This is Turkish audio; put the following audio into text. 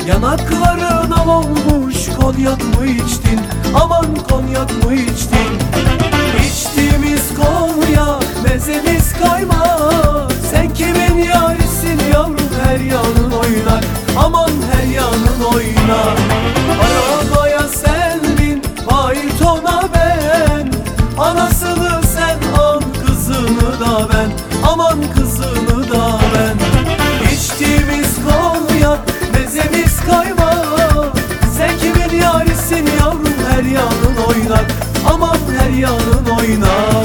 Yanakların al olmuş, konyak mı içtin? Aman konyak mı içtin? İçtiğimiz konyak, mezemiz kaymak. Sen kimin yarisin yavrum, her yanın oynak. Aman her yanın oynak. Arabaya sen bin, faytona ben. Anasını sen al, kızını da ben. Aman kızını da ben. İçtiğimiz konyak, mezemiz kaymak. Sen kimin yarisin yavrum, her yanın oynak. Aman her yanın oynak.